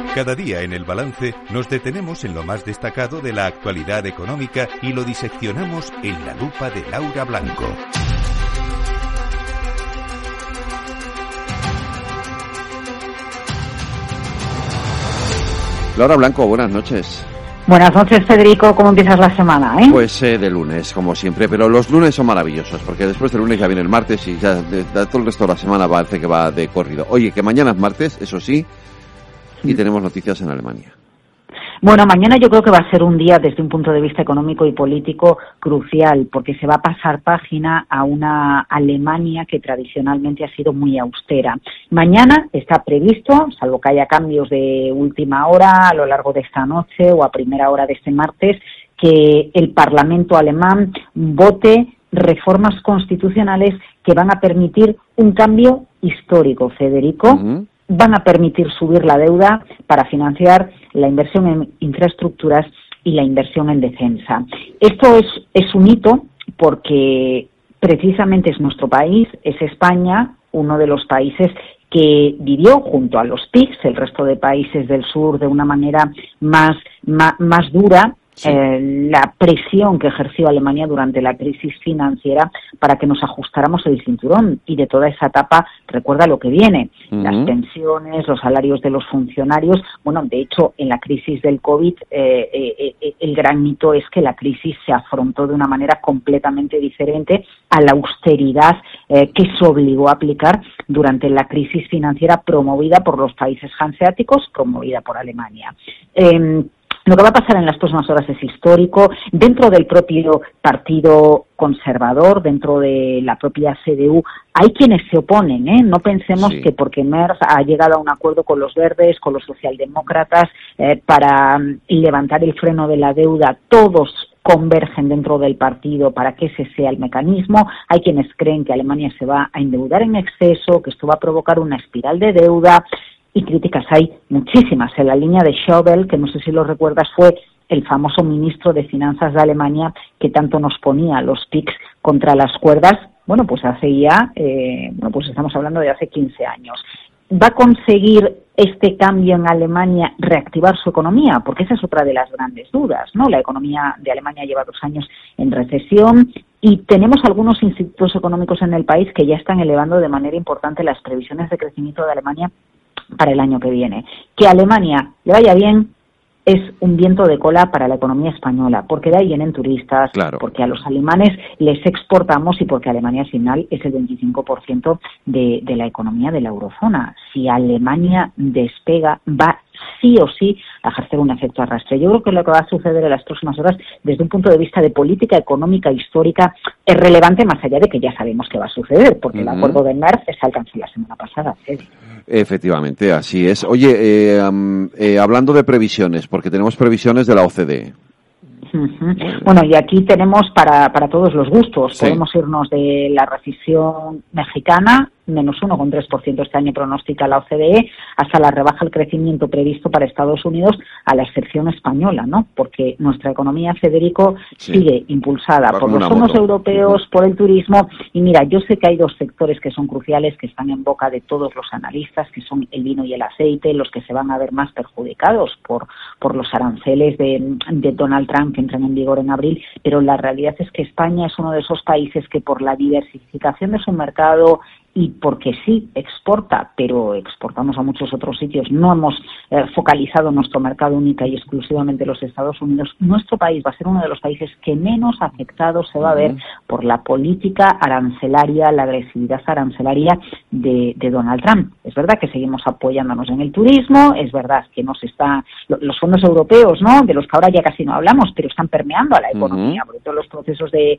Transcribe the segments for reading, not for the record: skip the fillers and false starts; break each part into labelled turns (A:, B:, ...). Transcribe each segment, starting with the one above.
A: Cada día en El Balance nos detenemos en lo más destacado de la actualidad económica y lo diseccionamos en la lupa de Laura Blanco.
B: Laura Blanco, buenas noches.
C: Buenas noches, Federico. ¿Cómo empiezas la semana,
B: Pues de lunes, como siempre, pero los lunes son maravillosos, porque después del lunes ya viene el martes y ya de todo el resto de la semana parece que va de corrido. Oye, que mañana es martes, eso sí, y tenemos noticias en Alemania.
C: Bueno, mañana yo creo que va a ser un día desde un punto de vista económico y político crucial, porque se va a pasar página a una Alemania que tradicionalmente ha sido muy austera. Mañana está previsto, salvo que haya cambios de última hora a lo largo de esta noche o a primera hora de este martes, que el Parlamento alemán vote reformas constitucionales que van a permitir un cambio histórico, Federico. Van a permitir subir la deuda para financiar la inversión en infraestructuras y la inversión en defensa. Esto es un hito porque precisamente es nuestro país, es España, uno de los países que vivió junto a los PIGS, el resto de países del sur, de una manera más dura, la presión que ejerció Alemania durante la crisis financiera para que nos ajustáramos el cinturón, y de toda esa etapa recuerda lo que viene, las pensiones, los salarios de los funcionarios. Bueno, de hecho, en la crisis del COVID el gran mito es que la crisis se afrontó de una manera completamente diferente a la austeridad que se obligó a aplicar durante la crisis financiera promovida por los países hanseáticos, promovida por Alemania. Lo que va a pasar en las próximas horas es histórico. Dentro del propio partido conservador, dentro de la propia CDU, hay quienes se oponen, No pensemos que porque Merz ha llegado a un acuerdo con los verdes, con los socialdemócratas, para levantar el freno de la deuda, todos convergen dentro del partido para que ese sea el mecanismo. Hay quienes creen que Alemania se va a endeudar en exceso, que esto va a provocar una espiral de deuda. Y críticas hay muchísimas. En la línea de Schäuble, que no sé si lo recuerdas, fue el famoso ministro de Finanzas de Alemania que tanto nos ponía a los PIGS contra las cuerdas. Bueno, pues hace ya, pues estamos hablando de hace 15 años. ¿Va a conseguir este cambio en Alemania reactivar su economía? Porque esa es otra de las grandes dudas, ¿no? La economía de Alemania lleva 2 años en recesión y tenemos algunos institutos económicos en el país que ya están elevando de manera importante las previsiones de crecimiento de Alemania para el año que viene. Que a Alemania le vaya bien es un viento de cola para la economía española, porque de ahí vienen turistas, porque a los alemanes les exportamos y porque Alemania al final es el 25% de la economía de la eurozona. Si Alemania despega, va sí o sí a ejercer un efecto arrastre. Yo creo que lo que va a suceder en las próximas horas, desde un punto de vista de política económica histórica, es relevante, más allá de que ya sabemos qué va a suceder, porque el acuerdo de Merz se alcanzó la semana pasada.
B: Efectivamente, así es. Oye, hablando de previsiones, porque tenemos previsiones de la OCDE.
C: Bueno, y aquí tenemos para todos los gustos. Podemos irnos de la recesión mexicana, menos 1,3% este año pronostica la OCDE, hasta la rebaja del crecimiento previsto para Estados Unidos, a la excepción española, ¿no? Porque nuestra economía, Federico, sigue impulsada por los fondos europeos, por el turismo. Y mira, yo sé que hay 2 sectores que son cruciales, que están en boca de todos los analistas, que son el vino y el aceite, los que se van a ver más perjudicados por los aranceles de Donald Trump que entran en vigor en abril. Pero la realidad es que España es uno de esos países que, por la diversificación de su mercado y porque sí exporta, pero exportamos a muchos otros sitios, no hemos focalizado nuestro mercado única y exclusivamente los Estados Unidos, nuestro país va a ser uno de los países que menos afectado se va a ver por la política arancelaria, la agresividad arancelaria de Donald Trump. Es verdad que seguimos apoyándonos en el turismo, es verdad que los fondos europeos, ¿no?, de los que ahora ya casi no hablamos, pero están permeando a la economía, porque todos los procesos de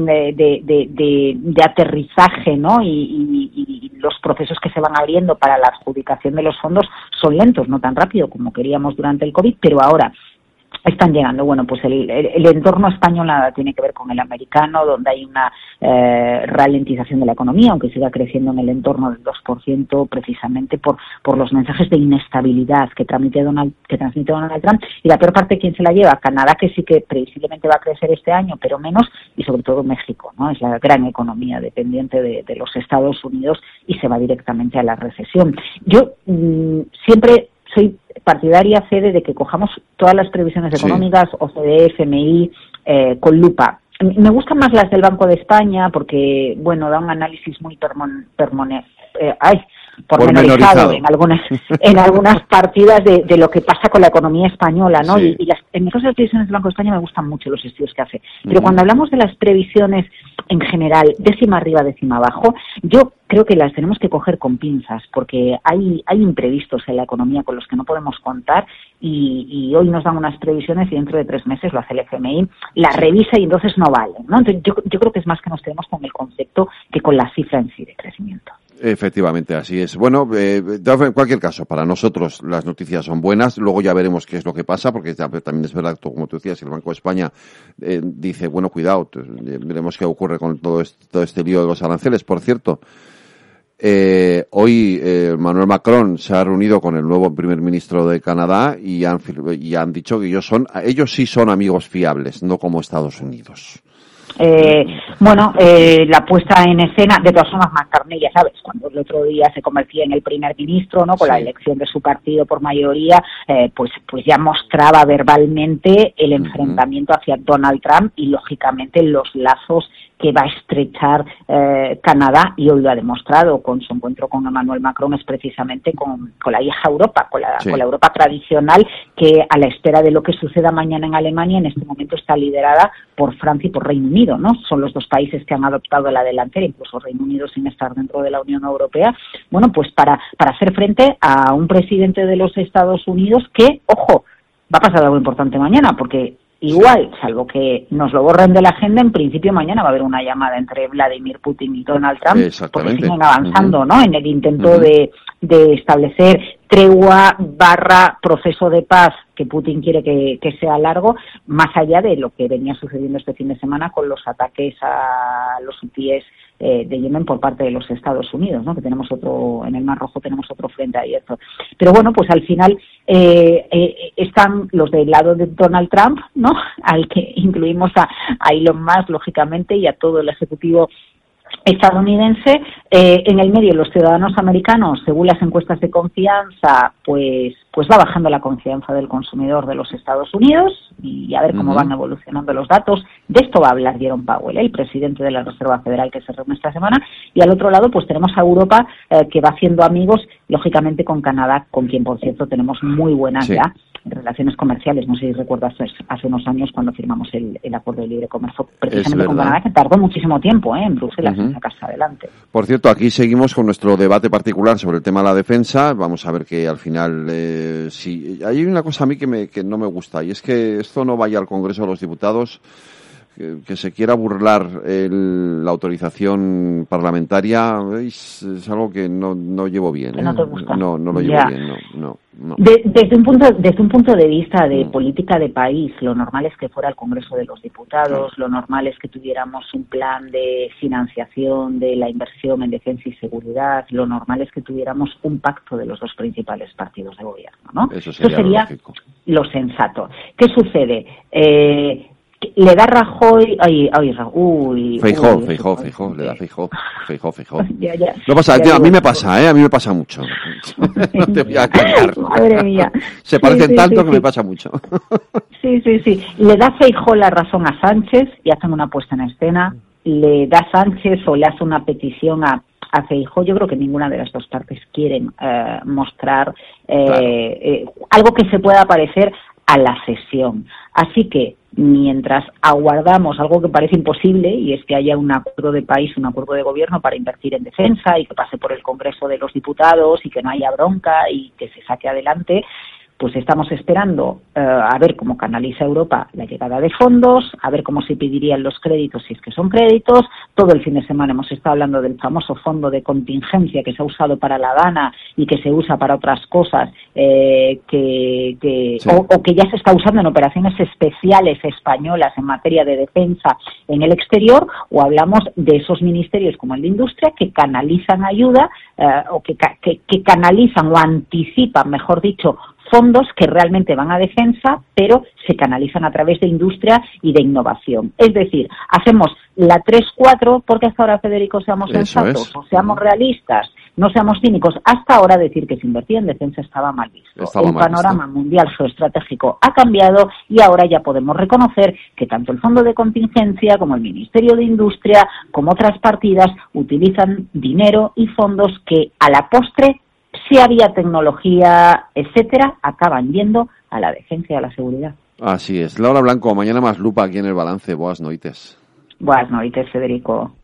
C: aterrizaje, ¿no?, y los procesos que se van abriendo para la adjudicación de los fondos son lentos, no tan rápido como queríamos durante el COVID, pero ahora están llegando. Bueno, pues el entorno español nada tiene que ver con el americano, donde hay una ralentización de la economía, aunque siga creciendo en el entorno del 2%, precisamente por los mensajes de inestabilidad que transmite Donald Trump. Y la peor parte, ¿quién se la lleva? Canadá, que sí que previsiblemente va a crecer este año, pero menos, y sobre todo México, ¿no? Es la gran economía dependiente de los Estados Unidos y se va directamente a la recesión. Yo siempre soy partidaria, Fede, de que cojamos todas las previsiones económicas, OCDE, FMI, con lupa. Me gustan más las del Banco de España porque, bueno, da un análisis muy pormenorizado en algunas partidas de lo que pasa con la economía española, ¿no?
B: Sí.
C: Y en el caso de las previsiones del Banco de España me gustan mucho los estudios que hace. Pero cuando hablamos de las previsiones en general, décima arriba, décima abajo, yo creo que las tenemos que coger con pinzas, porque hay imprevistos en la economía con los que no podemos contar y hoy nos dan unas previsiones y dentro de 3 meses lo hace el FMI, la revisa y entonces no vale, ¿no? Entonces yo creo que es más que nos quedemos con el concepto que con la cifra en sí de crecimiento.
B: Efectivamente, así es. Bueno, en cualquier caso, para nosotros las noticias son buenas. Luego ya veremos qué es lo que pasa, porque también es verdad, como tú decías, el Banco de España dice, bueno, cuidado, veremos qué ocurre con todo este lío de los aranceles. Por cierto, hoy Emmanuel Macron se ha reunido con el nuevo primer ministro de Canadá y han dicho que ellos sí son amigos fiables, no como Estados Unidos.
C: La puesta en escena, de todas formas, McCartney, ya sabes, cuando el otro día se convertía en el primer ministro, ¿no? Con la elección de su partido por mayoría, pues ya mostraba verbalmente el enfrentamiento hacia Donald Trump y, lógicamente, los lazos que va a estrechar Canadá, y hoy lo ha demostrado con su encuentro con Emmanuel Macron, es precisamente con la vieja Europa, con la Europa tradicional, que a la espera de lo que suceda mañana en Alemania, en este momento está liderada por Francia y por Reino Unido, ¿no? Son los dos países que han adoptado la delantera, incluso Reino Unido sin estar dentro de la Unión Europea, bueno, pues para hacer frente a un presidente de los Estados Unidos que, ojo, va a pasar algo importante mañana, porque igual, salvo que nos lo borren de la agenda, en principio mañana va a haber una llamada entre Vladimir Putin y Donald Trump, porque siguen avanzando, ¿no? En el intento de establecer tregua / proceso de paz que Putin quiere que sea largo, más allá de lo que venía sucediendo este fin de semana con los ataques a los hutíes de Yemen por parte de los Estados Unidos, ¿no? Que tenemos en el Mar Rojo tenemos otro frente abierto. Pero bueno, pues al final están los del lado de Donald Trump, ¿no? Al que incluimos a Elon Musk, lógicamente, y a todo el ejecutivo estadounidense. En el medio, los ciudadanos americanos, según las encuestas de confianza, pues va bajando la confianza del consumidor de los Estados Unidos, y a ver cómo van evolucionando los datos. De esto va a hablar Jerome Powell, el presidente de la Reserva Federal, que se reúne esta semana, y al otro lado pues tenemos a Europa, que va haciendo amigos, lógicamente, con Canadá, con quien, por cierto, tenemos muy buenas ya relaciones comerciales. No sé si recuerdas hace unos años cuando firmamos el acuerdo de libre comercio precisamente con Canadá, que tardó muchísimo tiempo en Bruselas en sacarse adelante.
B: Por cierto, aquí seguimos con nuestro debate particular sobre el tema de la defensa. Vamos a ver que al final si hay una cosa a mí que no me gusta, y es que esto no vaya al Congreso de los Diputados, que se quiera burlar la autorización parlamentaria. Es algo que no llevo bien.
C: Que no te gusta.
B: No lo llevo bien, no.
C: Desde un punto de vista de política de país, lo normal es que fuera el Congreso de los Diputados, lo normal es que tuviéramos un plan de financiación de la inversión en defensa y seguridad, lo normal es que tuviéramos un pacto de los dos principales partidos de gobierno, ¿no?
B: Eso sería
C: lo sensato. ¿Qué sucede? Le da Rajoy,
B: Feijóo, le da Feijóo.
C: Ya.
B: No pasa, a mí me pasa mucho. No te voy a engañar.
C: Madre mía.
B: Se parecen tanto que me pasa mucho.
C: Sí. Le da Feijóo la razón a Sánchez y hacen una puesta en escena. Le da Sánchez o le hace una petición a Feijóo. Yo creo que ninguna de las dos partes quieren mostrar algo que se pueda parecer a la cesión. Así que mientras aguardamos algo que parece imposible, y es que haya un acuerdo de país, un acuerdo de gobierno para invertir en defensa y que pase por el Congreso de los Diputados y que no haya bronca y que se saque adelante, pues estamos esperando a ver cómo canaliza Europa la llegada de fondos, a ver cómo se pedirían los créditos si es que son créditos. Todo el fin de semana hemos estado hablando del famoso fondo de contingencia que se ha usado para la Dana y que se usa para otras cosas, o que ya se está usando en operaciones especiales españolas en materia de defensa en el exterior, o hablamos de esos ministerios como el de Industria que canalizan ayuda o que canalizan o anticipan, mejor dicho, fondos que realmente van a defensa, pero se canalizan a través de industria y de innovación. Es decir, hacemos la 3-4, porque hasta ahora, Federico, seamos sensatos o seamos realistas. no seamos cínicos, hasta ahora decir que se invertía en defensa estaba mal visto. El panorama mundial geoestratégico ha cambiado y ahora ya podemos reconocer que tanto el Fondo de Contingencia como el Ministerio de Industria, como otras partidas, utilizan dinero y fondos que a la postre, si había tecnología, etcétera, acaban yendo a la defensa y a la seguridad.
B: Así es. Laura Blanco, mañana más lupa aquí en El Balance. Boas noites.
C: Boas noites, Federico.